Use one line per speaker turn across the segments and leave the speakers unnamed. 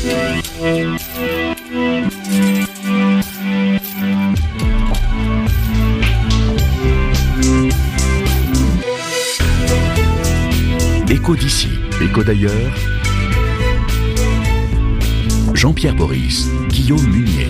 Écho d'ici, écho d'ailleurs. Jean-Pierre Boris, Guillaume Munier.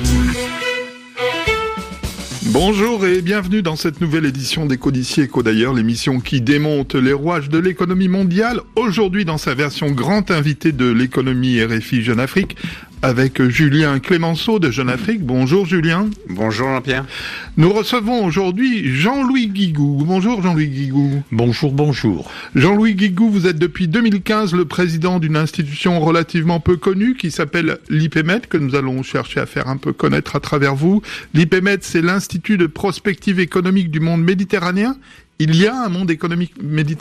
Bonjour et bienvenue dans cette nouvelle édition d'Écho d'ici, écho d'ailleurs, l'émission qui démonte les rouages de l'économie mondiale. Aujourd'hui dans sa version grand invité de l'économie RFI Jeune Afrique, avec Julien Clémenceau de Jeune Afrique. Bonjour Julien.
Bonjour Jean-Pierre.
Nous recevons aujourd'hui Jean-Louis Guigou. Bonjour Jean-Louis Guigou.
Bonjour, bonjour.
Jean-Louis Guigou, vous êtes depuis 2015 le président d'une institution relativement peu connue qui s'appelle l'IPMED, que nous allons chercher à faire un peu connaître à travers vous. L'IPMED, c'est l'Institut de prospective économique du monde méditerranéen. Il y a un monde économique méditerranéen ?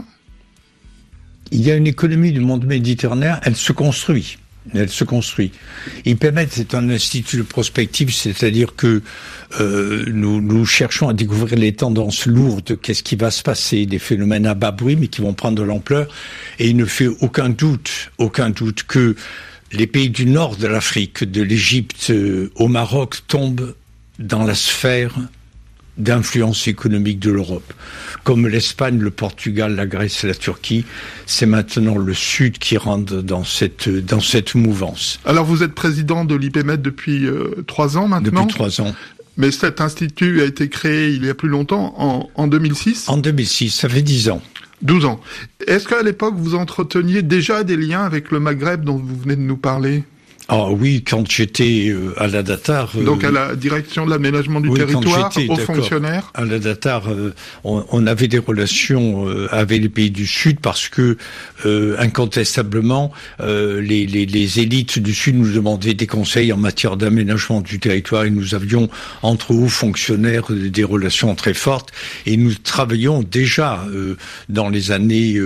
Il y a une économie du monde méditerranéen, elle se construit. IPMED, c'est un institut de prospective, c'est-à-dire que nous cherchons à découvrir les tendances lourdes, qu'est-ce qui va se passer, des phénomènes à bas bruit, mais qui vont prendre de l'ampleur. Et il ne fait aucun doute que les pays du nord de l'Afrique, de l'Égypte au Maroc, tombent dans la sphère d'influence économique de l'Europe. Comme l'Espagne, le Portugal, la Grèce et la Turquie, c'est maintenant le Sud qui rentre dans cette mouvance.
Alors vous êtes président de l'IPMED depuis 3 ans maintenant ?
Depuis 3 ans.
Mais cet institut a été créé il y a plus longtemps, en 2006 ?
En 2006, ça fait 10 ans.
12 ans. Est-ce qu'à l'époque vous entreteniez déjà des liens avec le Maghreb dont vous venez de nous parler ?
Ah oui, quand j'étais à la Datar...
Donc à la direction de l'aménagement du territoire, aux fonctionnaires.
À la Datar, on avait des relations avec les pays du Sud parce que, incontestablement, les élites du Sud nous demandaient des conseils en matière d'aménagement du territoire et nous avions, entre hauts fonctionnaires, des relations très fortes et nous travaillions déjà dans les années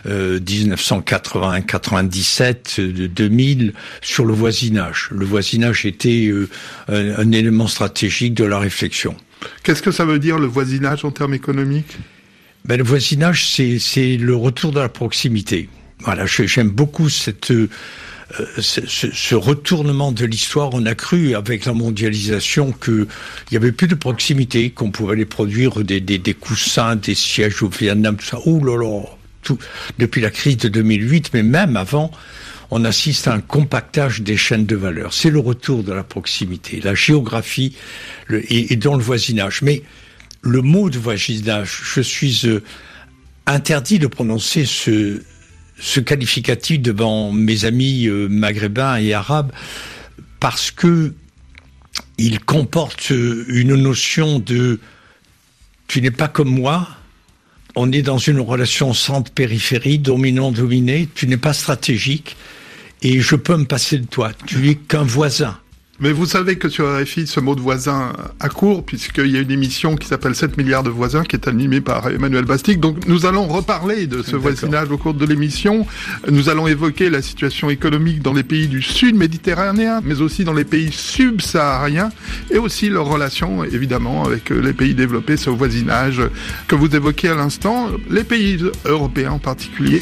1980-97, 2000, sur le voisinage. Le voisinage était un élément stratégique de la réflexion.
Qu'est-ce que ça veut dire, le voisinage, en termes économiques ?
Le voisinage, c'est le retour de la proximité. Voilà, j'aime beaucoup ce retournement de l'histoire. On a cru, avec la mondialisation, qu'il y avait plus de proximité, qu'on pouvait aller produire des coussins, des sièges au Vietnam, tout ça. Ouh là là, tout, depuis la crise de 2008, mais même avant, on assiste à un compactage des chaînes de valeur. C'est le retour de la proximité, la géographie et dans le voisinage. Mais le mot de voisinage, je suis interdit de prononcer ce qualificatif devant mes amis maghrébins et arabes parce que il comporte une notion de « tu n'es pas comme moi ». On est dans une relation centre-périphérie, dominant-dominé, tu n'es pas stratégique et je peux me passer de toi, tu es qu'un voisin.
Mais vous savez que sur RFI, ce mot de voisin a cours, puisqu'il y a une émission qui s'appelle 7 milliards de voisins, qui est animée par Emmanuel Bastic. Donc nous allons reparler de ce voisinage au cours de l'émission. Nous allons évoquer la situation économique dans les pays du sud méditerranéen, mais aussi dans les pays subsahariens, et aussi leurs relations, évidemment, avec les pays développés, ce voisinage que vous évoquez à l'instant, les pays européens en particulier.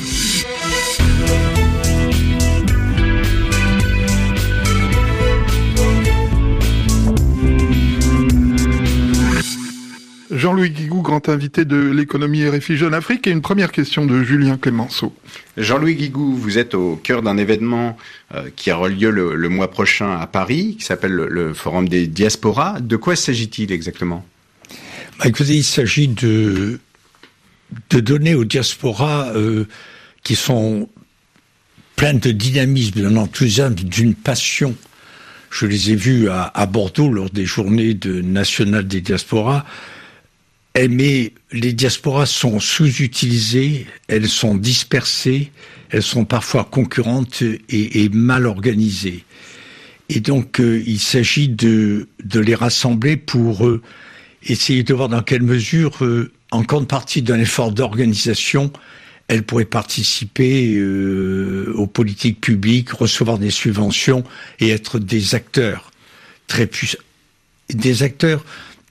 Jean-Louis Guigou, grand invité de l'économie RFI Jeune Afrique, et une première question de Julien Clémenceau.
Jean-Louis Guigou, vous êtes au cœur d'un événement qui aura lieu le mois prochain à Paris, qui s'appelle le Forum des Diasporas. De quoi s'agit-il exactement ?
Écoutez, il s'agit de donner aux diasporas qui sont pleines de dynamisme, d'un enthousiasme, d'une passion. Je les ai vus à Bordeaux lors des journées nationales des diasporas. Mais les diasporas sont sous-utilisées, elles sont dispersées, elles sont parfois concurrentes et mal organisées. Et donc, il s'agit de les rassembler pour essayer de voir dans quelle mesure, en contrepartie d'un effort d'organisation, elles pourraient participer aux politiques publiques, recevoir des subventions et être des acteurs très puissants. Des acteurs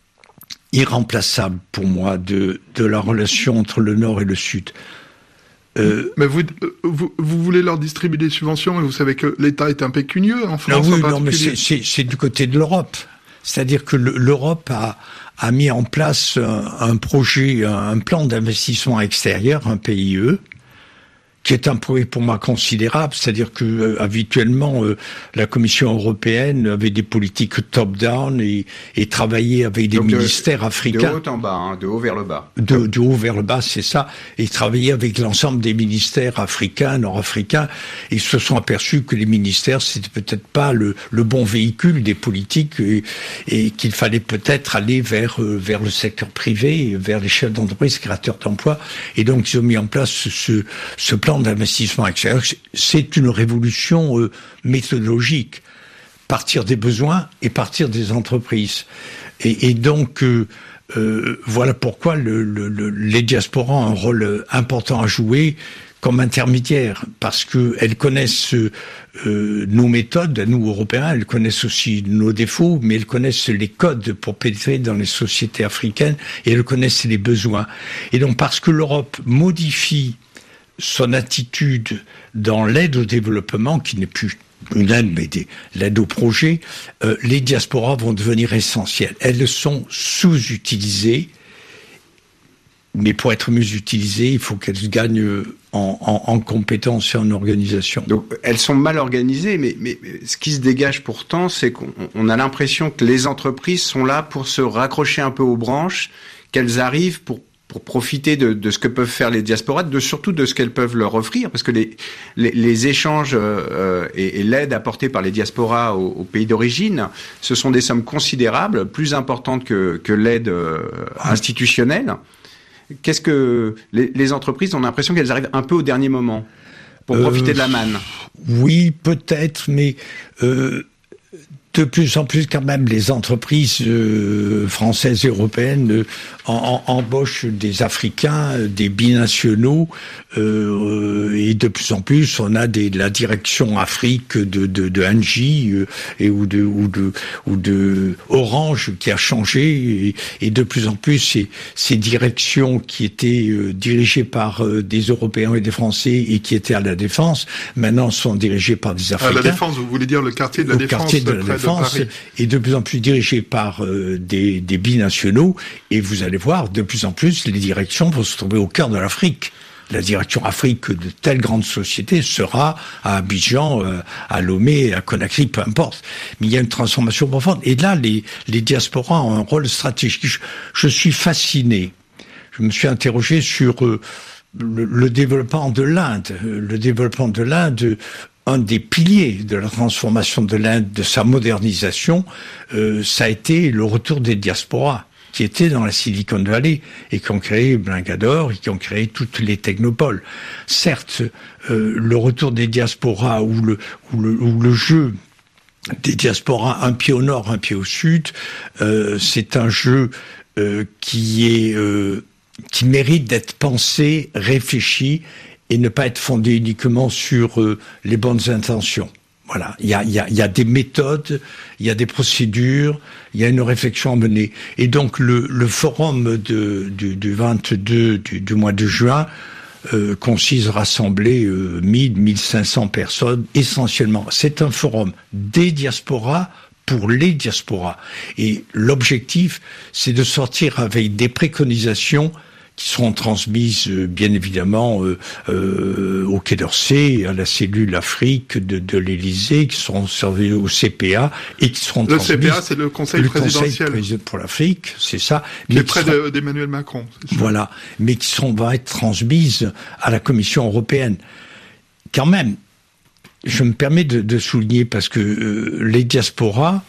irremplaçable pour moi de la relation entre le Nord et le Sud.
Mais vous voulez leur distribuer des subventions, mais vous savez que l'État est impécunieux en France en particulier.
Non, mais c'est du côté de l'Europe. C'est-à-dire que l'Europe a mis en place un projet, un plan d'investissement extérieur, un PIE, qui est un projet pour moi considérable, c'est-à-dire que habituellement la Commission européenne avait des politiques top-down et travaillait avec des ministères africains.
De haut en bas, de haut vers le bas.
De haut vers le bas, c'est ça. Et travaillait avec l'ensemble des ministères africains, nord-africains. Ils se sont aperçus que les ministères, c'était peut-être pas le bon véhicule des politiques et qu'il fallait peut-être aller vers le secteur privé, vers les chefs d'entreprise, créateurs d'emplois. Et donc ils ont mis en place ce plan d'investissement extérieur. C'est une révolution méthodologique. Partir des besoins et partir des entreprises. Et donc, voilà pourquoi les diasporas ont un rôle important à jouer comme intermédiaires, parce qu'elles connaissent nos méthodes, nous Européens, elles connaissent aussi nos défauts, mais elles connaissent les codes pour pénétrer dans les sociétés africaines et elles connaissent les besoins. Et donc, parce que l'Europe modifie son attitude dans l'aide au développement, qui n'est plus une aide, mais l'aide au projet, les diasporas vont devenir essentielles. Elles sont sous-utilisées, mais pour être mieux utilisées, il faut qu'elles gagnent en compétences et en organisation.
Donc, elles sont mal organisées, mais ce qui se dégage pourtant, c'est qu'on a l'impression que les entreprises sont là pour se raccrocher un peu aux branches, qu'elles arrivent pour profiter de ce que peuvent faire les diasporas, surtout de ce qu'elles peuvent leur offrir, parce que les échanges et l'aide apportée par les diasporas aux pays d'origine, ce sont des sommes considérables, plus importantes que l'aide institutionnelle. Qu'est-ce que les entreprises ont l'impression qu'elles arrivent un peu au dernier moment pour profiter de la manne?
Oui, peut-être, mais de plus en plus, quand même, les entreprises françaises et européennes embauchent des Africains, des binationaux, et de plus en plus, on a la direction Afrique de Engie ou de Orange qui a changé, et de plus en plus, ces directions qui étaient dirigées par des Européens et des Français et qui étaient à la Défense, maintenant sont dirigées par des Africains.
À la Défense, vous voulez dire le quartier de la Défense?
Est de plus en plus dirigé par des binationaux, et vous allez voir, de plus en plus, les directions vont se trouver au cœur de l'Afrique. La direction Afrique de telle grande société sera à Abidjan, à Lomé, à Conakry, peu importe. Mais il y a une transformation profonde. Et là, les diasporas ont un rôle stratégique. Je suis fasciné. Je me suis interrogé sur le développement de l'Inde. Le développement de l'Inde, un des piliers de la transformation de l'Inde, de sa modernisation, ça a été le retour des diasporas qui étaient dans la Silicon Valley et qui ont créé Bangalore et qui ont créé toutes les technopoles. Certes, le retour des diasporas ou le jeu des diasporas, un pied au nord, un pied au sud, c'est un jeu qui mérite d'être pensé, réfléchi, et ne pas être fondé uniquement sur les bonnes intentions. Voilà, il y a des méthodes, il y a des procédures, il y a une réflexion à mener. Et donc le forum du 22 du mois de juin consiste à rassembler 1500 personnes essentiellement. C'est un forum des diasporas pour les diasporas. Et l'objectif, c'est de sortir avec des préconisations qui seront transmises, bien évidemment, au Quai d'Orsay, à la cellule Afrique de l'Élysée, qui seront servis au CPA et qui seront transmises.
Le CPA, c'est le Conseil présidentiel.
Le Conseil pour l'Afrique, c'est ça.
Qui est près d'Emmanuel Macron.
Voilà. Mais qui vont être transmises à la Commission européenne. Quand même, je me permets de souligner, parce que les diasporas,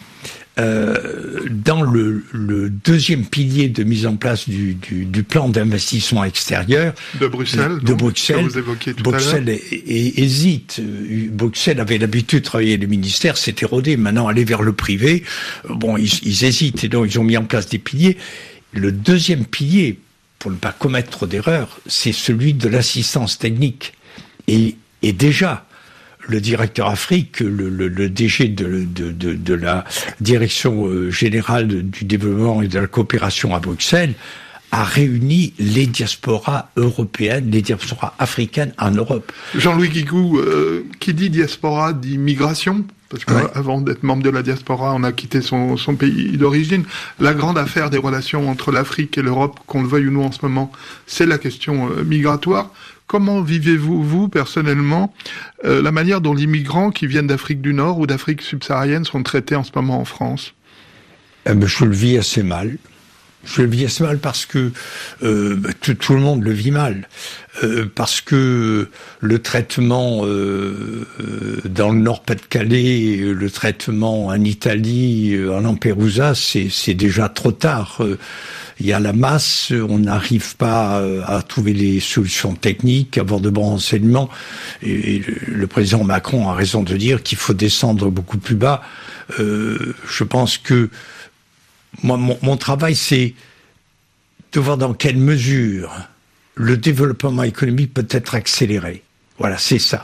dans le deuxième pilier de mise en place du plan d'investissement extérieur
de Bruxelles, que vous évoquiez tout à l'heure.
Hésite. Bruxelles avait l'habitude de travailler les ministères, s'est érodé. Maintenant, aller vers le privé, bon, ils hésitent, et donc ils ont mis en place des piliers. Le deuxième pilier, pour ne pas commettre trop d'erreurs, c'est celui de l'assistance technique. Et déjà, le directeur Afrique, le DG de la Direction Générale du Développement et de la Coopération à Bruxelles, a réuni les diasporas européennes, les diasporas africaines en Europe.
Jean-Louis Guigou, qui dit diaspora dit migration, parce qu'avant d'être membre de la diaspora, on a quitté son pays d'origine. La grande affaire des relations entre l'Afrique et l'Europe, qu'on le veuille ou non en ce moment, c'est la question migratoire. Comment vivez-vous, vous, personnellement, la manière dont les migrants qui viennent d'Afrique du Nord ou d'Afrique subsaharienne sont traités en ce moment en France ?
Je le vis assez mal. Je le vis assez mal parce que tout le monde le vit mal. Parce que le traitement dans le Nord-Pas-de-Calais, le traitement en Italie, en Lampedusa, c'est déjà trop tard. Il y a la masse, on n'arrive pas à trouver les solutions techniques, à avoir de bons renseignements. Et le président Macron a raison de dire qu'il faut descendre beaucoup plus bas. Je pense que moi, mon travail, c'est de voir dans quelle mesure le développement économique peut être accéléré. Voilà, c'est ça.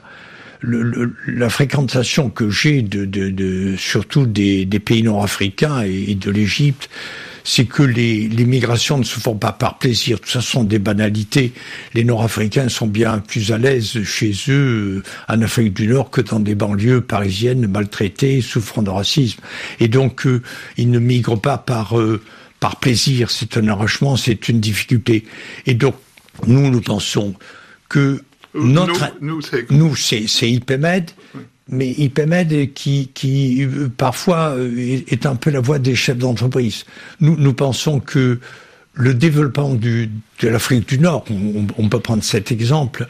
La fréquentation que j'ai surtout des pays nord-africains et de l'Égypte, c'est que les migrations ne se font pas par plaisir. Tout ça sont des banalités. Les Nord-Africains sont bien plus à l'aise chez eux, en Afrique du Nord, que dans des banlieues parisiennes maltraitées, souffrant de racisme. Et donc, ils ne migrent pas par plaisir. C'est un arrachement, c'est une difficulté. Et donc, nous pensons que nous, c'est IPMED, mais IPMED qui parfois est un peu la voix des chefs d'entreprise. Nous pensons que le développement de l'Afrique du Nord, on peut prendre cet exemple,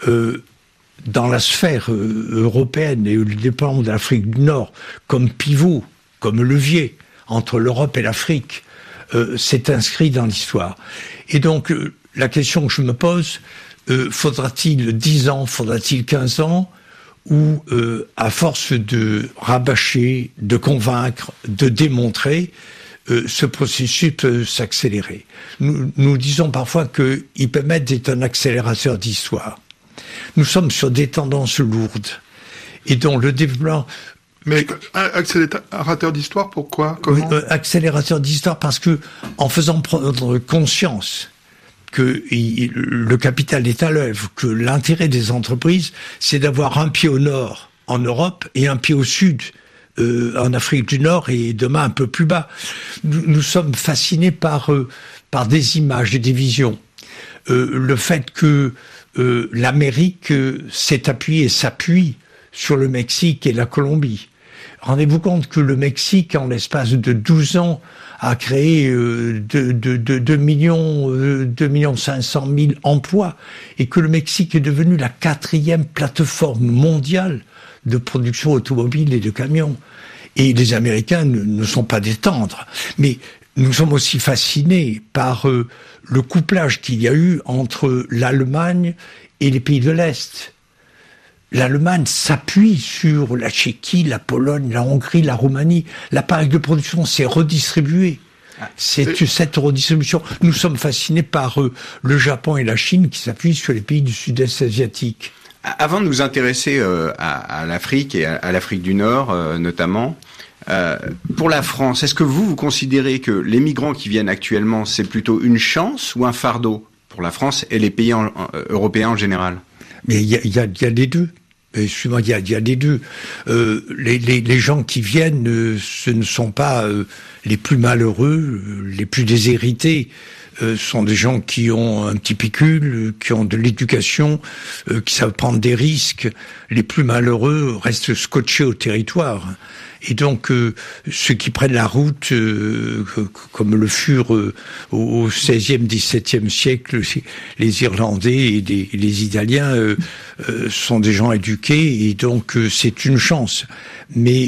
dans la sphère européenne, et le développement de l'Afrique du Nord comme pivot, comme levier entre l'Europe et l'Afrique, s'est inscrit dans l'histoire. Et donc, la question que je me pose, faudra-t-il 10 ans, faudra-t-il 15 ans, où, à force de rabâcher, de convaincre, de démontrer, ce processus peut s'accélérer. Nous disons parfois que IPMED est un accélérateur d'histoire. Nous sommes sur des tendances lourdes, et dont le développement...
Mais accélérateur d'histoire, pourquoi ? Comment ?
Accélérateur d'histoire parce que, en faisant prendre conscience que le capital est à l'œuvre, que l'intérêt des entreprises, c'est d'avoir un pied au nord en Europe et un pied au sud en Afrique du Nord et demain un peu plus bas. Nous sommes fascinés par des images et des visions. Le fait que l'Amérique s'est appuyée et s'appuie sur le Mexique et la Colombie. Rendez-vous compte que le Mexique, en l'espace de 12 ans, a créé 2 millions 500 000 emplois, et que le Mexique est devenu la 4e plateforme mondiale de production automobile et de camions. Et les Américains ne sont pas des tendres. Mais nous sommes aussi fascinés par le couplage qu'il y a eu entre l'Allemagne et les pays de l'Est. L'Allemagne s'appuie sur la Tchéquie, la Pologne, la Hongrie, la Roumanie. L'appareil de production s'est redistribué. C'est cette redistribution. Nous sommes fascinés par le Japon et la Chine qui s'appuient sur les pays du sud-est asiatique.
Avant de nous intéresser à l'Afrique et à l'Afrique du Nord notamment, pour la France, est-ce que vous considérez que les migrants qui viennent actuellement, c'est plutôt une chance ou un fardeau pour la France et les pays européens en général ?
Mais il y a les deux. Excusez-moi, il y a les deux. Les gens qui viennent, ce ne sont pas les plus malheureux, les plus déshérités. Ce sont des gens qui ont un petit pécule, qui ont de l'éducation, qui savent prendre des risques. Les plus malheureux restent scotchés au territoire. Et donc, ceux qui prennent la route, comme le furent au XVIe, XVIIe siècle, les Irlandais et les Italiens, sont des gens éduqués, et donc c'est une chance. Mais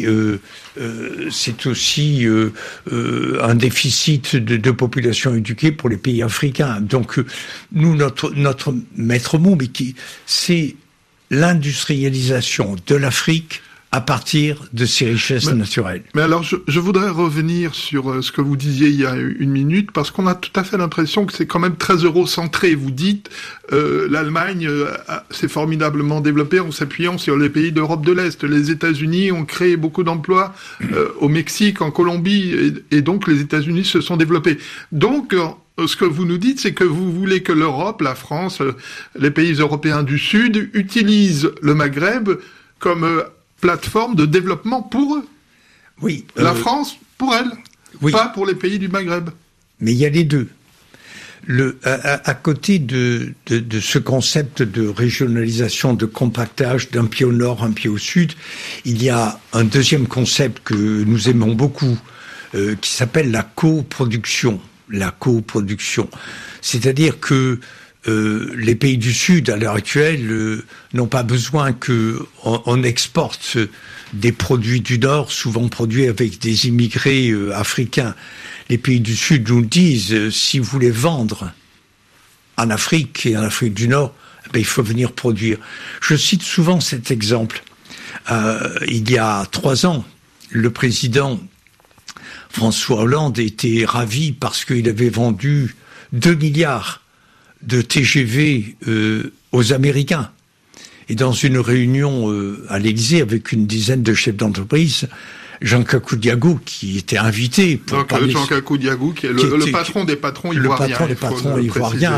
c'est aussi un déficit de population éduquée pour les pays africains. Donc, nous, notre maître mot, c'est l'industrialisation de l'Afrique à partir de ses richesses naturelles.
Mais alors, je voudrais revenir sur ce que vous disiez il y a une minute, parce qu'on a tout à fait l'impression que c'est quand même très eurocentré. Vous dites, l'Allemagne s'est formidablement développée en s'appuyant sur les pays d'Europe de l'Est. Les États-Unis ont créé beaucoup d'emplois au Mexique, en Colombie, et donc les États-Unis se sont développés. Donc, ce que vous nous dites, c'est que vous voulez que l'Europe, la France, les pays européens du Sud utilisent le Maghreb comme plateforme de développement pour eux.
Oui.
La France, pour elle,
oui.
Pas pour les pays du Maghreb.
Mais il y a les deux. À côté de ce concept de régionalisation, de compactage d'un pied au nord, un pied au sud, il y a un deuxième concept que nous aimons beaucoup, qui s'appelle la coproduction. La coproduction. C'est-à-dire que les pays du Sud, à l'heure actuelle, n'ont pas besoin qu'on exporte des produits du Nord, souvent produits avec des immigrés africains. Les pays du Sud nous disent, si vous voulez vendre en Afrique et en Afrique du Nord, il faut venir produire. Je cite souvent cet exemple. Il y a 3 ans, le président François Hollande était ravi parce qu'il avait vendu 2 milliards de TGV aux Américains. Et dans une réunion à l'Élysée avec une dizaine de chefs d'entreprise, Jean Kakou-Diago, qui était invité pour parler...
Jean Kakou-Diago, qui est le patron des patrons ivoiriens.
Le patron des patrons ivoiriens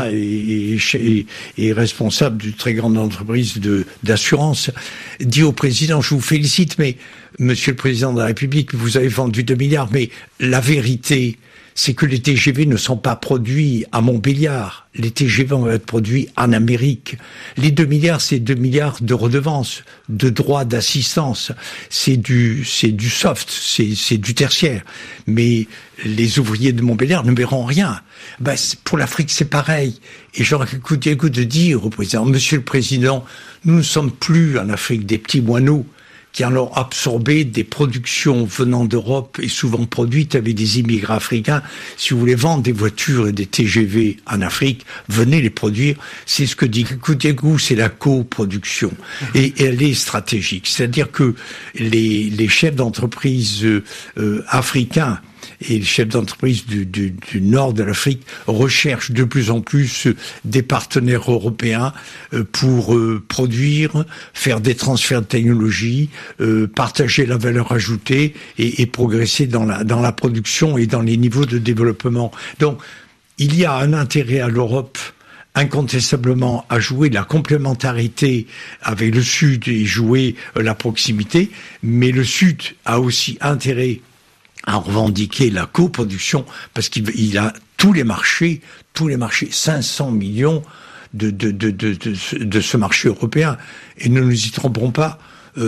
et responsable d'une très grande entreprise d'assurance, dit au président, je vous félicite, mais Monsieur le Président de la République, vous avez vendu 2 milliards, mais la vérité, c'est que les TGV ne sont pas produits à Montbéliard. Les TGV vont être produits en Amérique. Les 2 milliards, c'est 2 milliards de redevances, de droits d'assistance. C'est du soft, c'est du tertiaire. Mais les ouvriers de Montbéliard ne verront rien. Pour l'Afrique, c'est pareil. Et Jean Kakou-Diago de dire au président, Monsieur le Président, nous ne sommes plus en Afrique des petits moineaux qui ont absorbé des productions venant d'Europe et souvent produites avec des immigrés africains. Si vous voulez vendre des voitures et des TGV en Afrique, venez les produire. C'est ce que dit Kakou-Diago, c'est la coproduction. Et elle est stratégique. C'est-à-dire que les chefs d'entreprise africains et les chefs d'entreprise du nord de l'Afrique recherchent de plus en plus des partenaires européens pour produire, faire des transferts de technologie, partager la valeur ajoutée et progresser dans la production et dans les niveaux de développement. Donc, il y a un intérêt à l'Europe incontestablement à jouer la complémentarité avec le Sud et jouer la proximité, mais le Sud a aussi intérêt à revendiquer la coproduction parce qu'il a tous les marchés, 500 millions de ce marché européen. Et ne nous y trompons pas,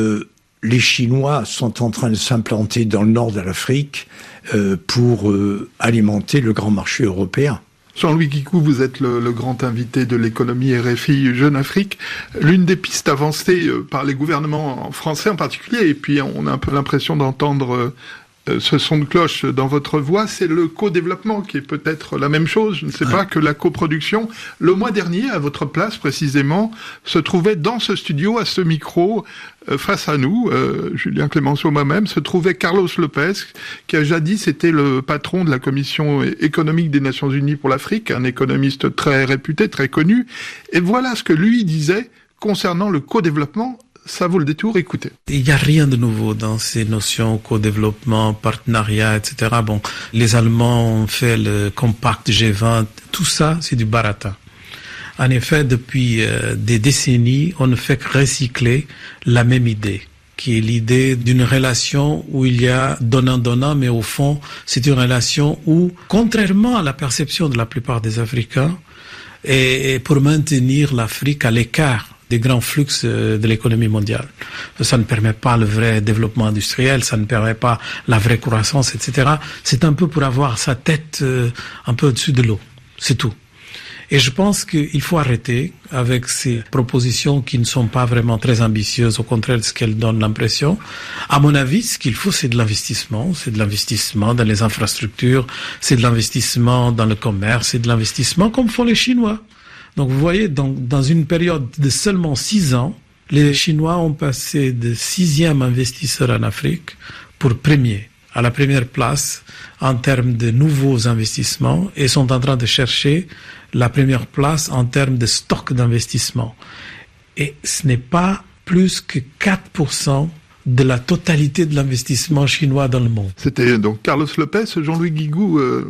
les Chinois sont en train de s'implanter dans le nord de l'Afrique pour alimenter le grand marché européen.
Jean-Louis Guicou, vous êtes le grand invité de l'économie RFI Jeune Afrique. L'une des pistes avancées par les gouvernements français en particulier, et puis on a un peu l'impression d'entendre ce son de cloche dans votre voix, c'est le co-développement qui est peut-être la même chose, je ne sais pas, que la coproduction. Le mois dernier, à votre place précisément, se trouvait dans ce studio, à ce micro, face à nous, Julien Clémenceau, moi-même, se trouvait Carlos Lopez, qui a jadis été le patron de la Commission économique des Nations Unies pour l'Afrique, un économiste très réputé, très connu. Et voilà ce que lui disait concernant le co-développement. Ça vaut le détour, écoutez.
Il n'y a rien de nouveau dans ces notions co-développement, partenariat, etc. Bon, les Allemands ont fait le compact G20, tout ça, c'est du baratin. En effet, depuis des décennies, on ne fait que recycler la même idée, qui est l'idée d'une relation où il y a donnant-donnant, mais au fond, c'est une relation où, contrairement à la perception de la plupart des Africains, et pour maintenir l'Afrique à l'écart des grands flux de l'économie mondiale. Ça ne permet pas le vrai développement industriel, ça ne permet pas la vraie croissance, etc. C'est un peu pour avoir sa tête un peu au-dessus de l'eau. C'est tout. Et je pense qu'il faut arrêter avec ces propositions qui ne sont pas vraiment très ambitieuses, au contraire de ce qu'elles donnent l'impression. À mon avis, ce qu'il faut, c'est de l'investissement. C'est de l'investissement dans les infrastructures, c'est de l'investissement dans le commerce, c'est de l'investissement comme font les Chinois. Donc vous voyez, dans une période de seulement 6 ans, les Chinois ont passé de 6e investisseur en Afrique pour à la première place en termes de nouveaux investissements et sont en train de chercher la première place en termes de stock d'investissement. Et ce n'est pas plus que 4% de la totalité de l'investissement chinois dans le monde.
C'était donc Carlos Lopez, Jean-Louis Guigou.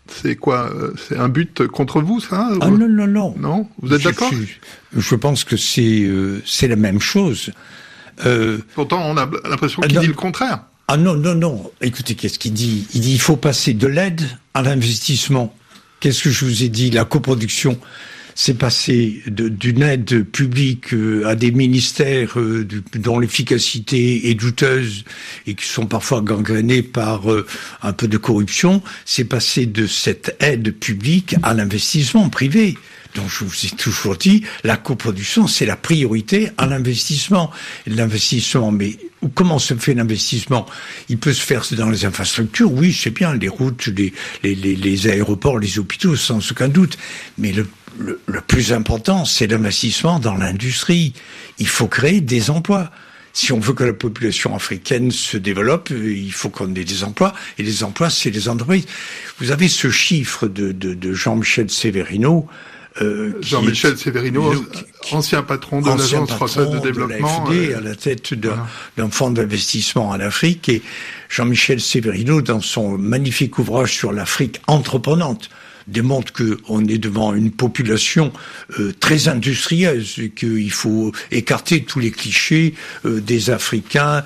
C'est quoi? C'est un but contre vous, ça?
Ah non.
Non? Vous êtes d'accord?
Je pense que c'est la même chose.
Pourtant, on a l'impression qu'il dit le contraire.
Ah non. Écoutez, qu'est-ce qu'il dit? Il dit il faut passer de l'aide à l'investissement. Qu'est-ce que je vous ai dit? La coproduction, c'est passer d'une aide publique à des ministères dont l'efficacité est douteuse et qui sont parfois gangrénés par un peu de corruption. C'est passer de cette aide publique à l'investissement privé. Donc je vous ai toujours dit, la coproduction, c'est la priorité à l'investissement. L'investissement, mais comment se fait l'investissement? Il peut se faire dans les infrastructures, oui, c'est bien, les routes, les aéroports, les hôpitaux, sans aucun doute. Mais le plus important, c'est l'investissement dans l'industrie. Il faut créer des emplois. Si on veut que la population africaine se développe, il faut qu'on ait des emplois. Et les emplois, c'est les entreprises. Vous avez ce chiffre de Jean-Michel Severino.
Jean-Michel Severino, ancien patron de l'Agence française de développement,
de l'AFD, à la tête d'un fonds d'investissement en Afrique. Et Jean-Michel Severino, dans son magnifique ouvrage sur l'Afrique entreprenante, démontre qu'on est devant une population très industrieuse, et qu'il faut écarter tous les clichés des Africains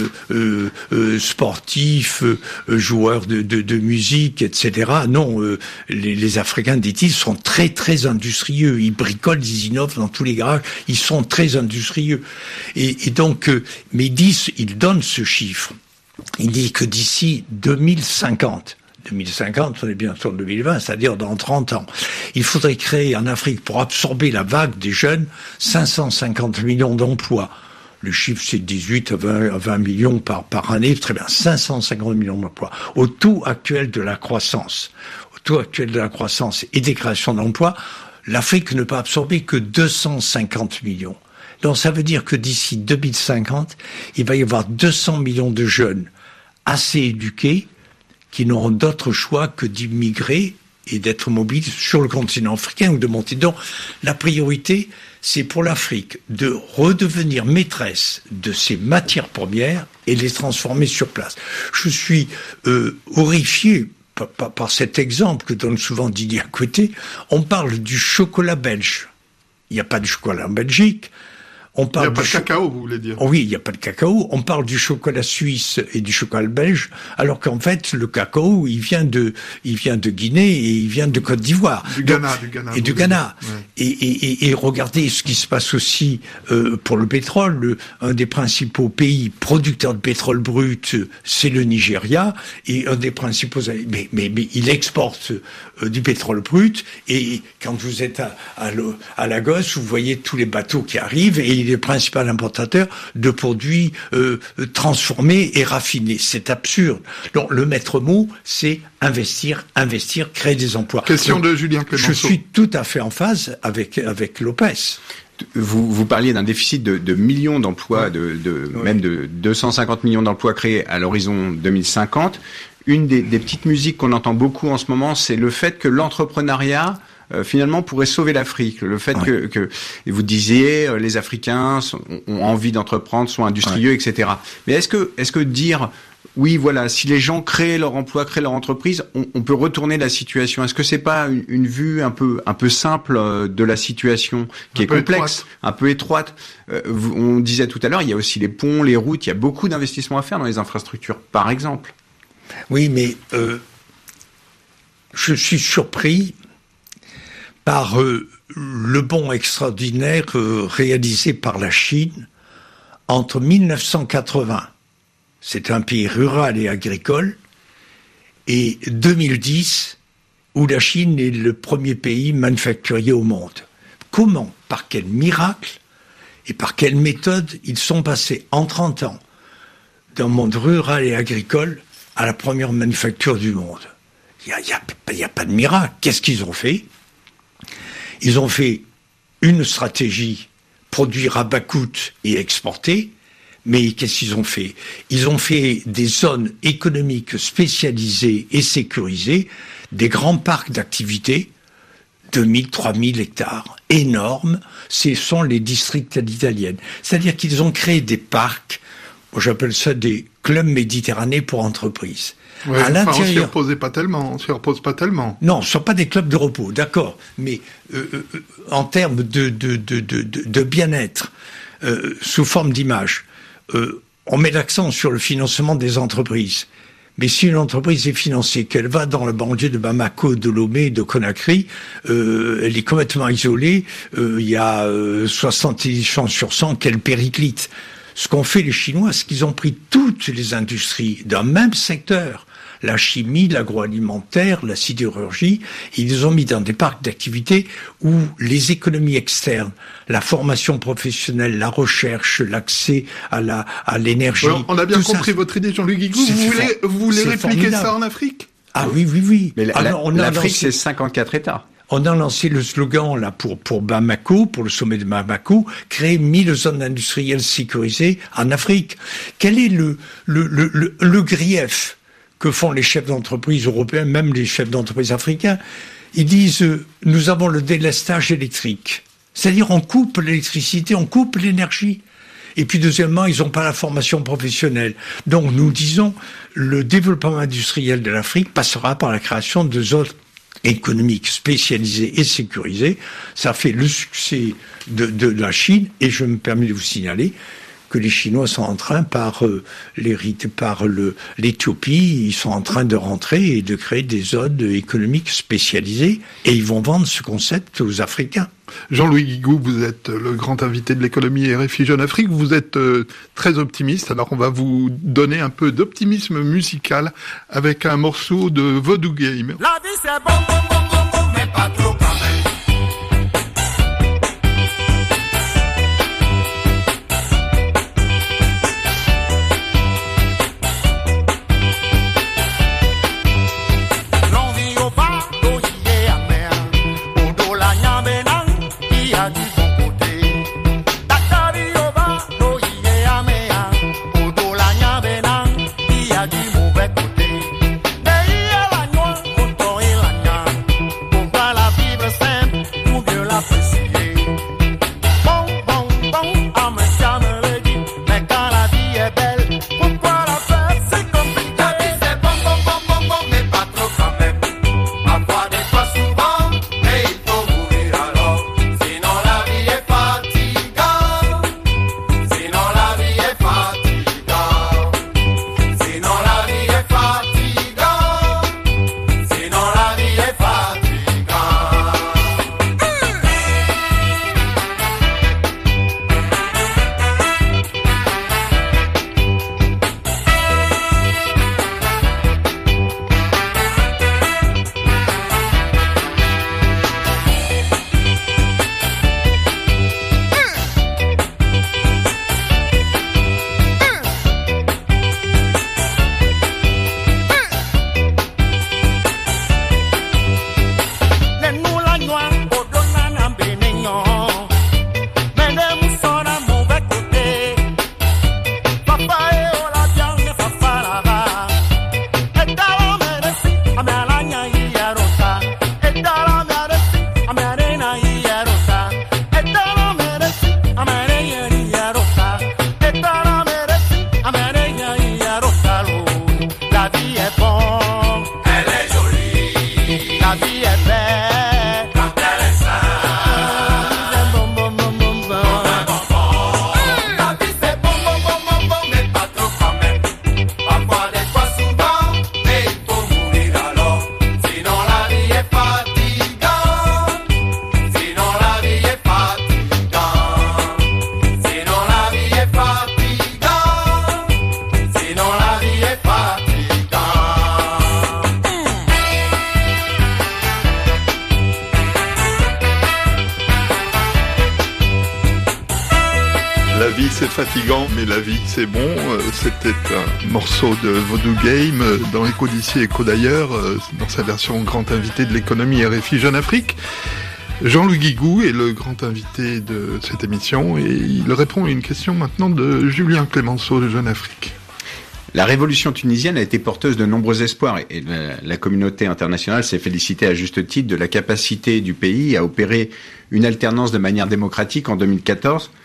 sportifs, joueurs de musique, etc. Non, les Africains, dit-il, sont très très industrieux. Ils bricolent, ils innovent dans tous les garages. Ils sont très industrieux. Et donc, mais il donne ce chiffre. Il dit que d'ici 2050, on est bien sur 2020, c'est-à-dire dans 30 ans. Il faudrait créer en Afrique, pour absorber la vague des jeunes, 550 millions d'emplois. Le chiffre, c'est 18 à 20 millions par année. Très bien, 550 millions d'emplois. Au taux actuel de la croissance. Et des créations d'emplois, l'Afrique ne peut absorber que 250 millions. Donc ça veut dire que d'ici 2050, il va y avoir 200 millions de jeunes assez éduqués qui n'auront d'autre choix que d'immigrer et d'être mobiles sur le continent africain ou de monter. Donc, la priorité, c'est pour l'Afrique de redevenir maîtresse de ses matières premières et les transformer sur place. Je suis horrifié par cet exemple que donne souvent Didier Acquetté. On parle du chocolat belge. Il n'y a pas de chocolat en Belgique.
Il n'y a pas de cacao, vous voulez dire?
Oui, il n'y a pas de cacao. On parle du chocolat suisse et du chocolat belge, alors qu'en fait, le cacao, il vient de Guinée et il vient de Côte d'Ivoire.
Du Ghana.
Et du Ghana.
Ouais.
Et regardez ce qui se passe aussi pour le pétrole. Un des principaux pays producteurs de pétrole brut, c'est le Nigeria. Et un des principaux... Mais il exporte du pétrole brut. Et quand vous êtes à Lagos, vous voyez tous les bateaux qui arrivent et il est le principal importateur de produits transformés et raffinés. C'est absurde. Donc le maître mot, c'est investir, créer des emplois.
Question de Julien Clémenceau.
Je suis tout à fait en phase avec Lopez.
Vous parliez d'un déficit de millions d'emplois, même de 250 millions d'emplois créés à l'horizon 2050. Une des petites musiques qu'on entend beaucoup en ce moment, c'est le fait que l'entrepreneuriat finalement pourrait sauver l'Afrique. Le fait que vous disiez les Africains ont envie d'entreprendre, sont industrieux, etc. Mais est-ce que dire oui, voilà, si les gens créent leur emploi, créent leur entreprise, on peut retourner la situation? Est-ce que c'est pas une vue un peu simple de la situation qui est complexe, un peu étroite? On disait tout à l'heure, il y a aussi les ponts, les routes, il y a beaucoup d'investissements à faire dans les infrastructures, par exemple.
Oui, mais je suis surpris par le bond extraordinaire réalisé par la Chine entre 1980, c'est un pays rural et agricole, et 2010, où la Chine est le premier pays manufacturier au monde. Comment, par quel miracle et par quelle méthode ils sont passés en 30 ans d'un monde rural et agricole à la première manufacture du monde? Il n'y a pas de miracle. Qu'est-ce qu'ils ont fait? Ils ont fait une stratégie, produire à bas coût et exporter, mais qu'est-ce qu'ils ont fait? Ils ont fait des zones économiques spécialisées et sécurisées, des grands parcs d'activités, 2000, 3000 hectares, énormes, ce sont les districts à l'italienne. C'est-à-dire qu'ils ont créé des parcs moi j'appelle ça des clubs méditerranéens pour entreprises.
Ouais,
à l'intérieur,
on s'y repose pas tellement.
Non, ce ne sont pas des clubs de repos, d'accord. Mais en termes de bien-être, sous forme d'image, on met l'accent sur le financement des entreprises. Mais si une entreprise est financée, qu'elle va dans le banlieue de Bamako, de Lomé, de Conakry, elle est complètement isolée, il y a 70 chances sur 100 qu'elle périclite. Ce qu'ont fait les Chinois, c'est qu'ils ont pris toutes les industries d'un même secteur, la chimie, l'agroalimentaire, la sidérurgie, ils les ont mis dans des parcs d'activités où les économies externes, la formation professionnelle, la recherche, l'accès à l'énergie...
Alors, on a bien compris votre idée, Jean-Luc Guigou. Vous voulez répliquer ça en Afrique ?
Ah oui.
Mais l'Afrique, c'est 54 États.
On a lancé le slogan là pour Bamako, pour le sommet de Bamako, créer 1000 zones industrielles sécurisées en Afrique. Quel est le grief que font les chefs d'entreprise européens, même les chefs d'entreprise africains? Ils disent nous avons le délestage électrique, c'est-à-dire on coupe l'électricité, on coupe l'énergie. Et puis deuxièmement, ils n'ont pas la formation professionnelle. Donc nous disons le développement industriel de l'Afrique passera par la création de zones économique spécialisée et sécurisée. Ça fait le succès de la Chine, et je me permets de vous signaler que les Chinois sont en train, par l'Éthiopie, ils sont en train de rentrer et de créer des zones économiques spécialisées, et ils vont vendre ce concept aux Africains.
Jean-Louis Guigou, vous êtes le grand invité de l'économie RFI Jeune Afrique. Vous êtes très optimiste. Alors on va vous donner un peu d'optimisme musical avec un morceau de Voodoo Game.
La vie c'est bon, mais pas trop quand même.
C'est fatigant, mais la vie c'est bon. C'était un morceau de Voodoo Game dans Écho d'ici, Écho d'ailleurs, dans sa version grand invité de l'économie RFI Jeune Afrique. Jean-Louis Guigou est le grand invité de cette émission et il répond à une question maintenant de Julien Clémenceau de Jeune Afrique.
La révolution tunisienne a été porteuse de nombreux espoirs et la communauté internationale s'est félicitée à juste titre de la capacité du pays à opérer une alternance de manière démocratique en 2014.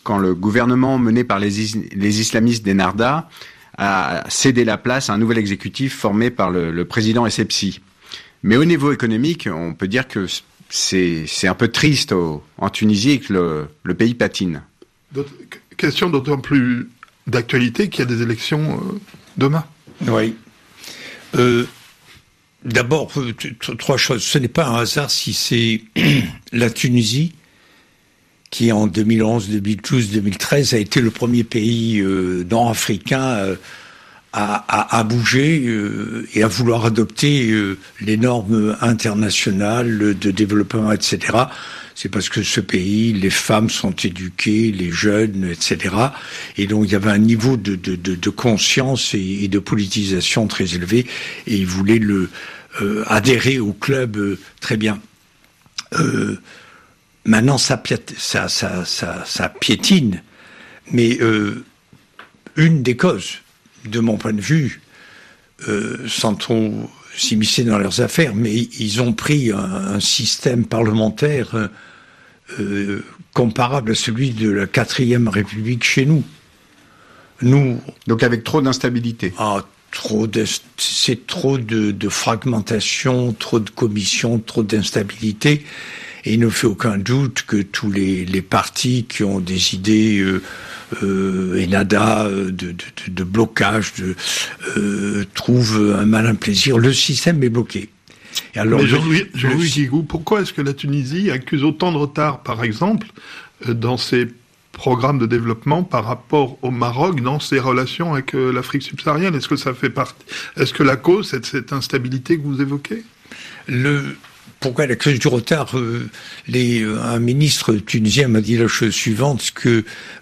quand le gouvernement mené par les islamistes d'Ennahda a cédé la place à un nouvel exécutif formé par le président Essebsi. Mais au niveau économique, on peut dire que c'est un peu triste en Tunisie et que le pays patine.
Question d'autant plus d'actualité qu'il y a des élections demain.
Oui. D'abord, trois choses. Ce n'est pas un hasard si c'est la Tunisie qui, en 2011, 2012, 2013, a été le premier pays nord-africain à bouger et à vouloir adopter les normes internationales de développement, etc. C'est parce que ce pays, les femmes sont éduquées, les jeunes, etc. Et donc il y avait un niveau de conscience et de politisation très élevé, et ils voulaient adhérer au club très bien. Maintenant, ça piétine, mais une des causes, de mon point de vue, sans trop s'immiscer dans leurs affaires, mais ils ont pris un système parlementaire comparable à celui de la 4e République chez nous.
Donc avec trop d'instabilité.
C'est trop de fragmentation, trop de commissions, trop d'instabilité. Et il ne fait aucun doute que tous les partis qui ont des idées Ennahda de blocage trouvent un malin plaisir. Le système est bloqué. Et alors,
mais Jean-Louis Guigou, pourquoi est-ce que la Tunisie accuse autant de retard, par exemple, dans ses programmes de développement par rapport au Maroc dans ses relations avec l'Afrique subsaharienne? Est-ce que ça fait partie? Est-ce que la cause, c'est cette instabilité que vous évoquez?
Pourquoi la cause du retard? Un ministre tunisien m'a dit la chose suivante, que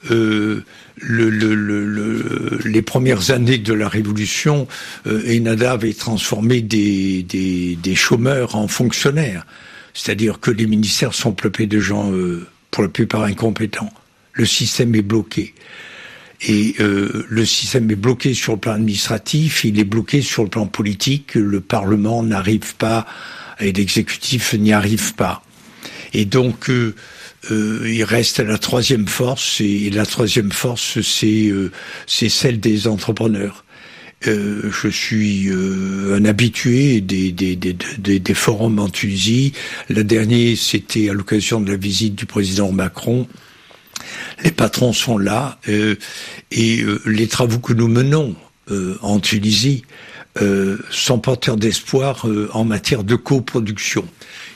les premières années de la révolution, Ennahda avait transformé des chômeurs en fonctionnaires. C'est-à-dire que les ministères sont peuplés de gens, pour la plupart, incompétents. Le système est bloqué. Et le système est bloqué sur le plan administratif, il est bloqué sur le plan politique, le Parlement n'arrive pas, et l'exécutif n'y arrive pas. Et donc, il reste la troisième force, et la troisième force, c'est celle des entrepreneurs. Je suis un habitué des forums en Tunisie. Le dernier, c'était à l'occasion de la visite du président Macron. Les patrons sont là, et les travaux que nous menons en Tunisie sont porteurs d'espoir en matière de coproduction.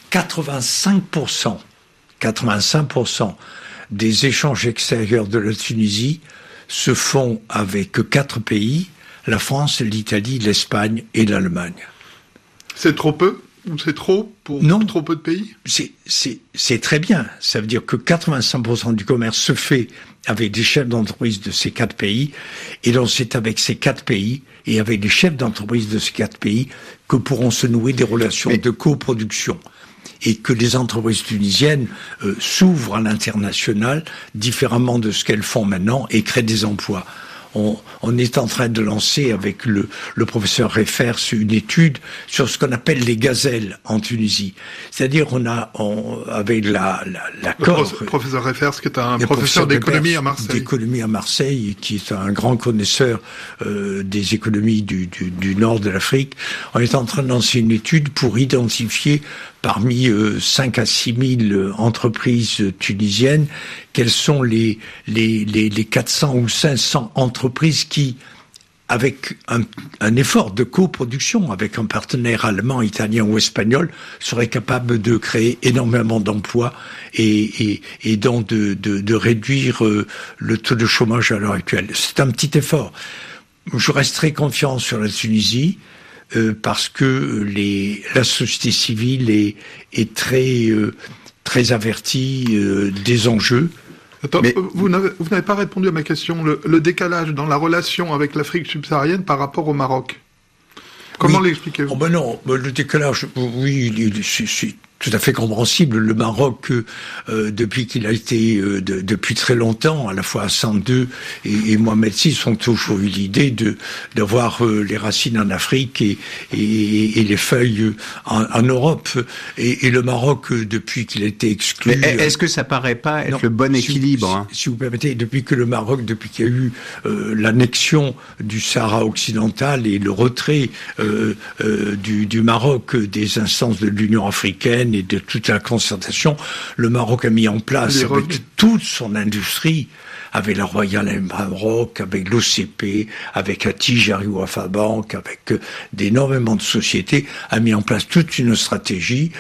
85% des échanges extérieurs de la Tunisie se font avec 4 pays, la France, l'Italie, l'Espagne et l'Allemagne.
C'est trop peu? Ou c'est trop pour trop peu de pays?
C'est très bien. Ça veut dire que 85% du commerce se fait avec des chefs d'entreprise de ces 4 pays, et donc c'est avec ces 4 pays et avec les chefs d'entreprise de ces 4 pays que pourront se nouer des relations de coproduction, et que les entreprises tunisiennes s'ouvrent à l'international différemment de ce qu'elles font maintenant et créent des emplois. On est en train de lancer avec le professeur Refers une étude sur ce qu'on appelle les gazelles en Tunisie. C'est-à-dire avec l'accord.
Le professeur Refers, qui est un professeur d'économie à Marseille.
D'économie à Marseille, qui est un grand connaisseur des économies du nord de l'Afrique. On est en train de lancer une étude pour identifier parmi 5 à 6 000 entreprises tunisiennes, quelles sont les 400 ou 500 entreprises qui, avec un effort de coproduction avec un partenaire allemand, italien ou espagnol, seraient capables de créer énormément d'emplois et donc de réduire le taux de chômage à l'heure actuelle. C'est un petit effort. Je reste très confiant sur la Tunisie, parce que la société civile est très avertie des enjeux.
Attends, mais vous n'avez pas répondu à ma question. Le décalage dans la relation avec l'Afrique subsaharienne par rapport au Maroc. Comment l'expliquez-vous?
Non, le décalage, oui, tout à fait compréhensible. Le Maroc, depuis qu'il a été, depuis très longtemps, à la fois Hassan II et Mohamed VI ont toujours eu l'idée d'avoir les racines en Afrique et les feuilles en Europe. Et le Maroc, depuis qu'il a été exclu...
Mais est-ce que ça paraît pas être le bon équilibre,
si vous permettez, depuis qu'il y a eu l'annexion du Sahara occidental et le retrait du Maroc des instances de l'Union africaine et de toute la concertation, le Maroc a mis en place avec toute son industrie, avec la Royal Air Maroc, avec l'OCP, avec la Tijari Wafa Bank, avec énormément de sociétés, a mis en place toute une stratégie.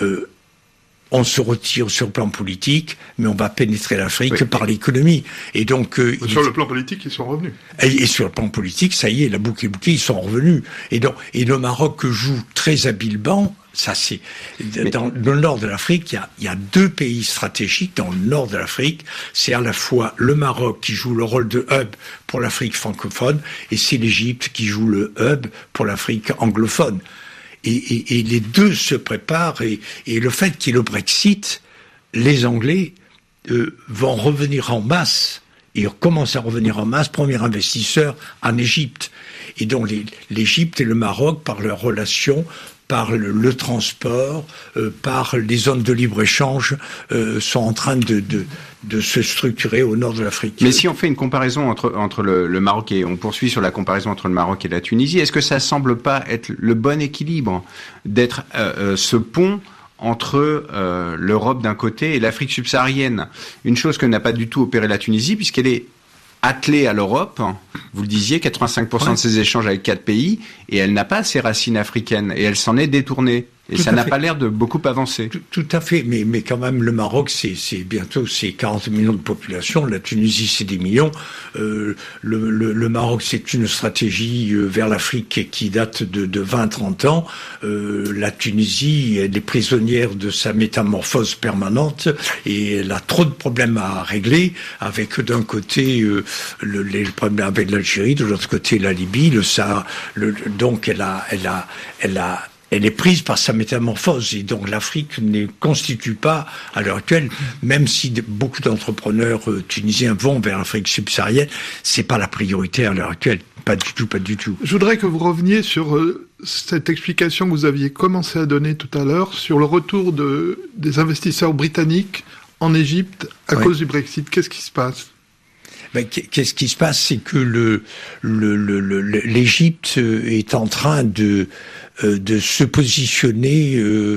On se retire sur le plan politique, mais on va pénétrer l'Afrique par l'économie. Et donc,
sur le plan politique, ils sont revenus.
Et sur le plan politique, ça y est, la boucle est bouclée, ils sont revenus. Et le Maroc joue très habilement. Ça, c'est dans le nord de l'Afrique, il y a 2 pays stratégiques dans le nord de l'Afrique. C'est à la fois le Maroc qui joue le rôle de hub pour l'Afrique francophone, et c'est l'Égypte qui joue le hub pour l'Afrique anglophone. Et les deux se préparent, et le fait qu'il y ait le Brexit, les Anglais vont revenir en masse, et commencent à revenir en masse, premier investisseur en Égypte. Et donc l'Égypte et le Maroc, par leurs relations, par le transport, par les zones de libre-échange, sont en train de se structurer au nord de l'Afrique.
Mais si on fait une comparaison entre le Maroc on poursuit sur la comparaison entre le Maroc et la Tunisie, est-ce que ça semble pas être le bon équilibre d'être ce pont entre l'Europe d'un côté et l'Afrique subsaharienne? Une chose que n'a pas du tout opéré la Tunisie, puisqu'elle est attelée à l'Europe, vous le disiez, 85% de ses échanges avec 4 pays, et elle n'a pas ses racines africaines, et elle s'en est détournée. Et ça n'a pas l'air de beaucoup avancer.
Tout à fait, mais quand même, le Maroc, c'est 40 millions de population, la Tunisie, c'est des millions. Le Maroc, c'est une stratégie vers l'Afrique qui date de 20-30 ans. La Tunisie, elle est prisonnière de sa métamorphose permanente, et elle a trop de problèmes à régler, avec d'un côté les problèmes avec l'Algérie, de l'autre côté la Libye, donc elle est prise par sa métamorphose, et donc l'Afrique ne constitue pas, à l'heure actuelle, même si beaucoup d'entrepreneurs tunisiens vont vers l'Afrique subsaharienne, c'est pas la priorité à l'heure actuelle. Pas du tout, pas du tout.
Je voudrais que vous reveniez sur cette explication que vous aviez commencé à donner tout à l'heure sur le retour des investisseurs britanniques en Égypte à cause du Brexit. Qu'est-ce qui se passe?
Qu'est-ce qui se passe, c'est que l'Égypte est en train de se positionner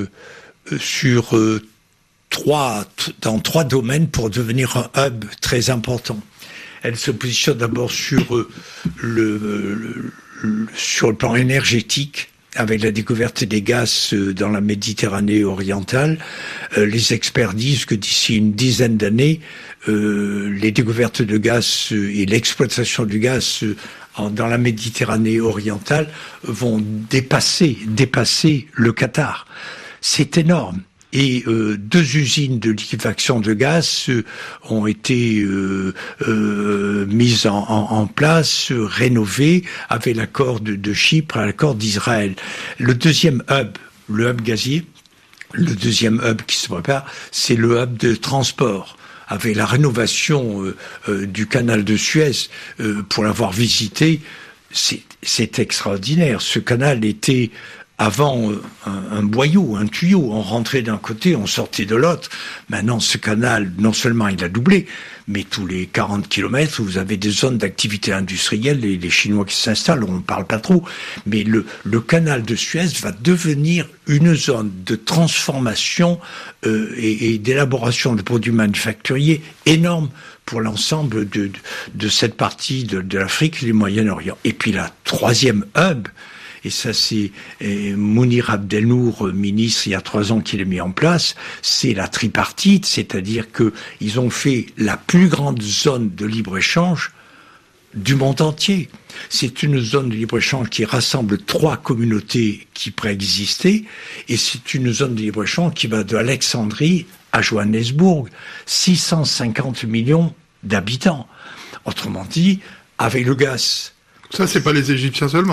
dans 3 domaines pour devenir un hub très important. Elle se positionne d'abord sur le plan énergétique, avec la découverte des gaz dans la Méditerranée orientale. Les experts disent que d'ici une dizaine d'années, les découvertes de gaz et l'exploitation du gaz dans la Méditerranée orientale vont dépasser le Qatar. C'est énorme. Et 2 usines de liquéfaction de gaz ont été mises en place, rénovées, avec l'accord de Chypre et l'accord d'Israël. Le deuxième hub, le hub gazier, le deuxième hub qui se prépare, c'est le hub de transport, avec la rénovation du canal de Suez. Pour l'avoir visité, c'est extraordinaire. Ce canal était avant un boyau, un tuyau. On rentrait d'un côté, on sortait de l'autre. Maintenant, ce canal, non seulement il a doublé, mais tous les 40 kilomètres, vous avez des zones d'activité industrielle, et les Chinois qui s'installent, on ne parle pas trop. Mais le canal de Suez va devenir une zone de transformation et d'élaboration de produits manufacturiers énorme pour l'ensemble de cette partie de l'Afrique et du Moyen-Orient. Et puis la troisième hub, et ça c'est Mounir Abdelnour, ministre, il y a 3 ans qu'il a mis en place, c'est la tripartite, c'est-à-dire que ils ont fait la plus grande zone de libre-échange du monde entier. C'est une zone de libre-échange qui rassemble 3 communautés qui préexistaient, et c'est une zone de libre-échange qui va de Alexandrie à Johannesburg, 650 millions d'habitants. Autrement dit, avec le gaz.
Ça, c'est pas les Égyptiens seulement.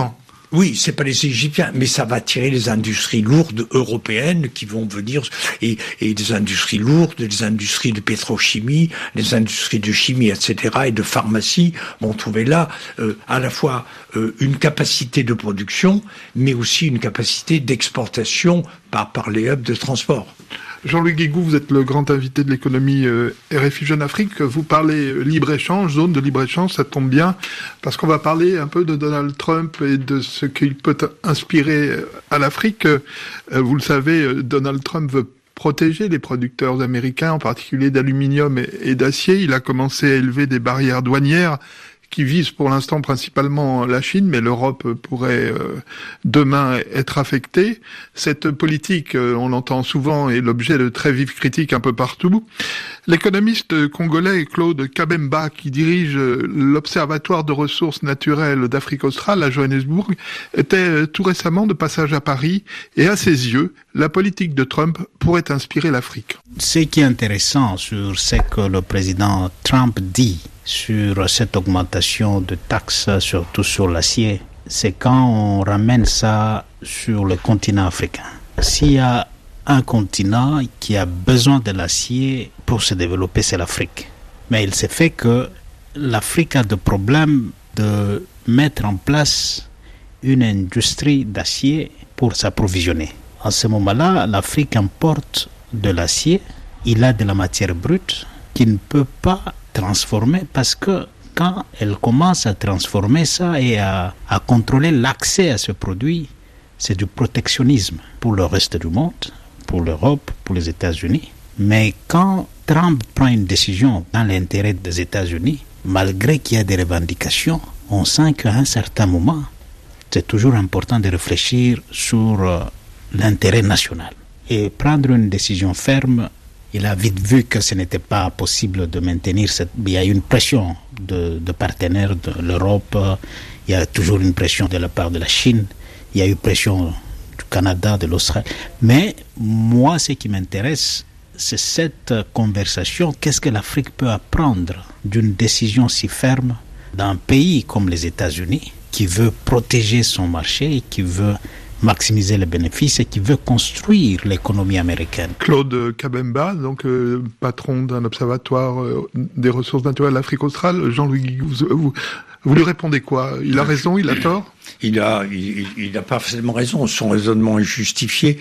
Oui, c'est pas les Égyptiens, mais ça va attirer les industries lourdes européennes qui vont venir, et des industries lourdes, des industries de pétrochimie, des industries de chimie, etc., et de pharmacie vont trouver là à la fois une capacité de production, mais aussi une capacité d'exportation par les hubs de transport.
Jean-Louis Guigou, vous êtes le grand invité de l'économie RFI Jeune Afrique. Vous parlez libre-échange, zone de libre-échange, ça tombe bien, parce qu'on va parler un peu de Donald Trump et de ce qu'il peut inspirer à l'Afrique. Vous le savez, Donald Trump veut protéger les producteurs américains, en particulier d'aluminium et d'acier. Il a commencé à élever des barrières douanières qui vise pour l'instant principalement la Chine, mais l'Europe pourrait demain être affectée. Cette politique, on l'entend souvent, est l'objet de très vives critiques un peu partout. L'économiste congolais Claude Kabemba, qui dirige l'Observatoire de ressources naturelles d'Afrique australe à Johannesburg, était tout récemment de passage à Paris, et à ses yeux, la politique de Trump pourrait inspirer l'Afrique.
Ce qui est intéressant sur ce que le président Trump dit sur cette augmentation de taxes, surtout sur l'acier, c'est quand on ramène ça sur le continent africain. S'il y a un continent qui a besoin de l'acier pour se développer, c'est l'Afrique. Mais il s'est fait que l'Afrique a des problèmes de mettre en place une industrie d'acier pour s'approvisionner. En ce moment-là, l'Afrique importe de l'acier, il a de la matière brute qui ne peut pas transformer, parce que quand elle commence à transformer ça et à contrôler l'accès à ce produit, c'est du protectionnisme pour le reste du monde, pour l'Europe, pour les États-Unis. Mais quand Trump prend une décision dans l'intérêt des États-Unis, malgré qu'il y a des revendications, on sent qu'à un certain moment, c'est toujours important de réfléchir sur l'intérêt national et prendre une décision ferme. Il a vite vu que ce n'était pas possible de maintenir il y a une pression de partenaires de l'Europe, il y a toujours une pression de la part de la Chine, il y a eu pression du Canada, de l'Australie. Mais moi, ce qui m'intéresse, c'est cette conversation. Qu'est-ce que l'Afrique peut apprendre d'une décision si ferme d'un pays comme les États-Unis, qui veut protéger son marché et qui veut maximiser les bénéfices et qui veut construire l'économie américaine.
Claude Kabemba, donc patron d'un observatoire des ressources naturelles d'Afrique australe. Jean-Louis Guigou, vous lui répondez quoi? Il a raison, il a tort?
Il a parfaitement raison. Son raisonnement est justifié.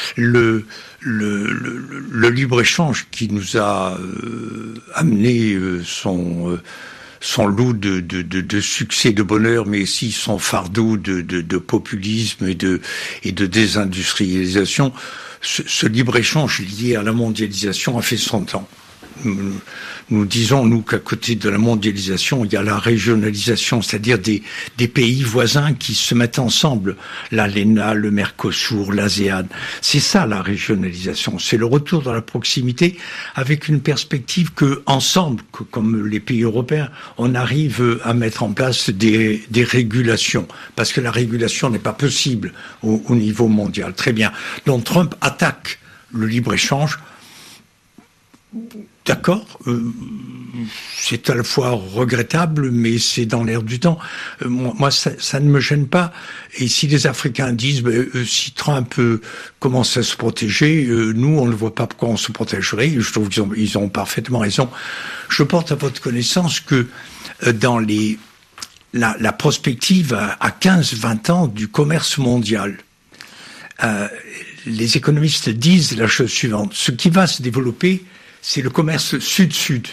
Le libre-échange qui nous a amené son lot de succès, de bonheur, mais aussi son fardeau de populisme et de désindustrialisation. Ce libre-échange lié à la mondialisation a fait son temps. Nous disons, nous, qu'à côté de la mondialisation, il y a la régionalisation, c'est-à-dire des pays voisins qui se mettent ensemble. L'ALENA, le Mercosur, l'ASEAN. C'est ça, la régionalisation. C'est le retour dans la proximité avec une perspective que, ensemble, comme les pays européens, on arrive à mettre en place des régulations. Parce que la régulation n'est pas possible au niveau mondial. Très bien. Donc Trump attaque le libre-échange. D'accord, c'est à la fois regrettable, mais c'est dans l'air du temps. Moi, ça ne me gêne pas. Et si les Africains disent, si Trump commence à se protéger, nous, on ne voit pas pourquoi on se protégerait. Je trouve qu'ils ont parfaitement raison. Je porte à votre connaissance que dans la prospective à 15-20 ans du commerce mondial, les économistes disent la chose suivante. Ce qui va se développer, c'est le commerce sud-sud.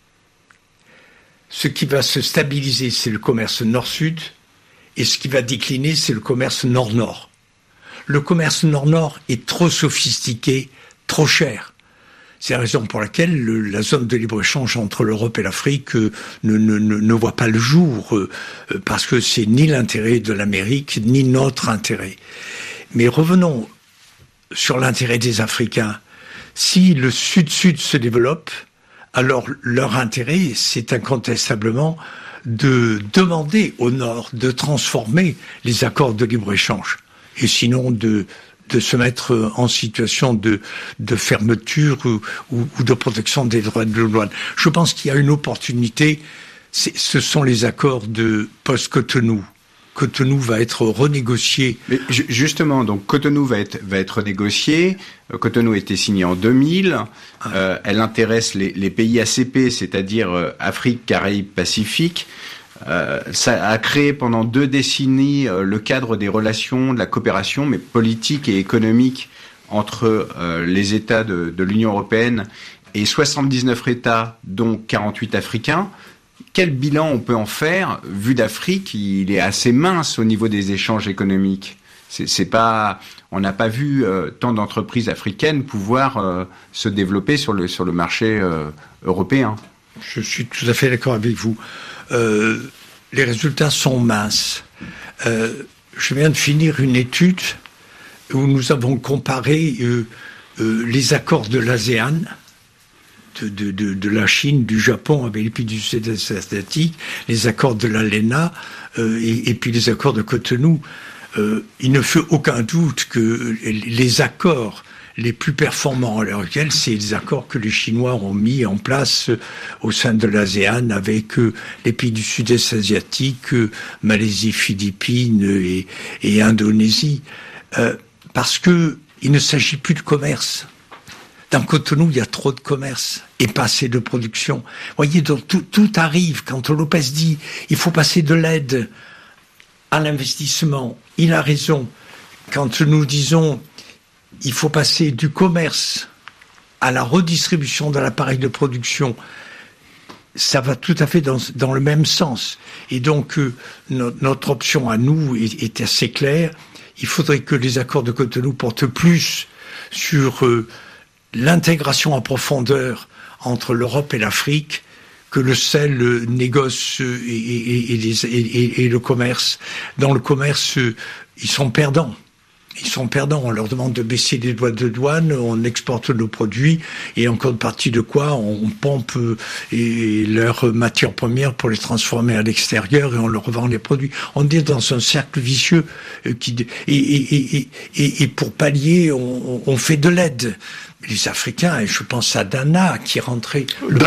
Ce qui va se stabiliser, c'est le commerce nord-sud. Et ce qui va décliner, c'est le commerce nord-nord. Le commerce nord-nord est trop sophistiqué, trop cher. C'est la raison pour laquelle la zone de libre-échange entre l'Europe et l'Afrique ne voit pas le jour, parce que c'est ni l'intérêt de l'Amérique, ni notre intérêt. Mais revenons sur l'intérêt des Africains. Si le sud-sud se développe, alors leur intérêt, c'est incontestablement de demander au nord de transformer les accords de libre-échange. Et sinon de se mettre en situation de fermeture ou de protection des droits de douane. Je pense qu'il y a une opportunité. Ce sont les accords de post-Cotonou Cotonou va être renégocié.
Mais justement, donc Cotonou va être renégocié. Cotonou a été signé en 2000. Elle intéresse les pays ACP, c'est-à-dire Afrique, Caraïbes, Pacifique. Ça a créé pendant 2 décennies le cadre des relations, de la coopération, mais politique et économique entre les États de l'Union européenne et 79 États, dont 48 africains. Quel bilan on peut en faire? Vu d'Afrique, il est assez mince au niveau des échanges économiques. On n'a pas vu tant d'entreprises africaines pouvoir se développer sur le marché européen.
Je suis tout à fait d'accord avec vous. Les résultats sont minces. Je viens de finir une étude où nous avons comparé les accords de l'ASEAN, de la Chine, du Japon avec les pays du Sud-Est asiatique, les accords de l'ALENA et puis les accords de Cotonou. Il ne fait aucun doute que les accords les plus performants à l'heure actuelle, c'est les accords que les Chinois ont mis en place au sein de l'ASEAN avec les pays du Sud-Est asiatique, Malaisie, Philippines et Indonésie. Parce que il ne s'agit plus de commerce. Dans Cotonou, il y a trop de commerce et pas assez de production. Vous voyez, donc tout arrive. Quand Lopez dit il faut passer de l'aide à l'investissement, il a raison. Quand nous disons il faut passer du commerce à la redistribution de l'appareil de production, ça va tout à fait dans le même sens. Et donc, notre option à nous est assez claire. Il faudrait que les accords de Cotonou portent plus sur l'intégration en profondeur entre l'Europe et l'Afrique que le seul négoce et le commerce. Dans le commerce, ils sont perdants. Ils sont perdants. On leur demande de baisser les droits de douane, on exporte nos produits et en contrepartie de quoi on pompe leurs matières premières pour les transformer à l'extérieur et on leur revend les produits. On est dans un cercle vicieux et pour pallier, on fait de l'aide. Les Africains, et je pense à Dana qui est rentré,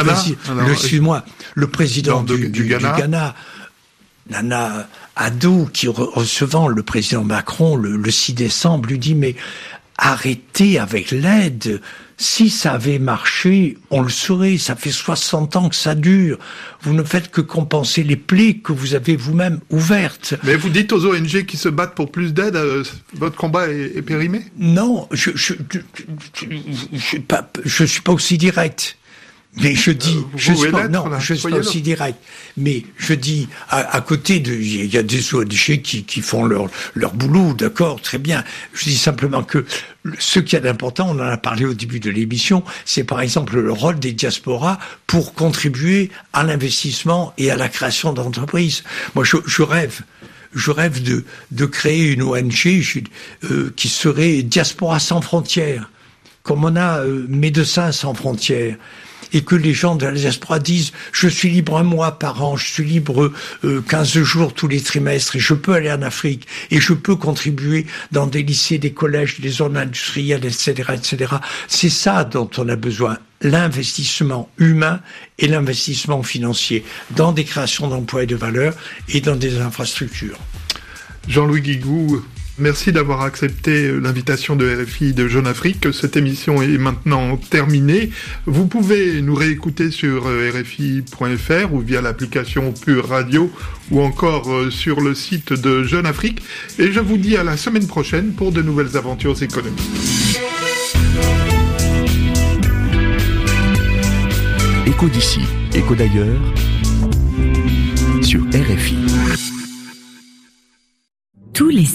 le président du Ghana. Nana Addo, qui recevant le président Macron le 6 décembre, lui dit « Mais arrêtez avec l'aide. Si ça avait marché, on le saurait. Ça fait 60 ans que ça dure. Vous ne faites que compenser les plaies que vous avez vous-même ouvertes. »
Mais vous dites aux ONG qui se battent pour plus d'aide, votre combat est périmé?
Non, je suis pas aussi direct. Mais je dis, je suis pas aussi direct. Mais je dis, à côté il y a des ONG qui font leur boulot, d'accord, très bien. Je dis simplement que ce qui est important, on en a parlé au début de l'émission, c'est par exemple le rôle des diasporas pour contribuer à l'investissement et à la création d'entreprises. Moi, je rêve de créer une ONG qui serait Diaspora sans frontières, comme on a Médecins sans frontières. Et que les gens de la diaspora disent « Je suis libre 1 mois par an, je suis libre 15 jours tous les trimestres et je peux aller en Afrique et je peux contribuer dans des lycées, des collèges, des zones industrielles, etc., etc. » C'est ça dont on a besoin, l'investissement humain et l'investissement financier dans des créations d'emplois et de valeur et dans des infrastructures.
Jean-Louis Guigou, merci d'avoir accepté l'invitation de RFI de Jeune Afrique. Cette émission est maintenant terminée. Vous pouvez nous réécouter sur rfi.fr ou via l'application Pure Radio ou encore sur le site de Jeune Afrique. Et je vous dis à la semaine prochaine pour de nouvelles aventures économiques.
Écho d'ici, écho d'ailleurs sur RFI.
Tous les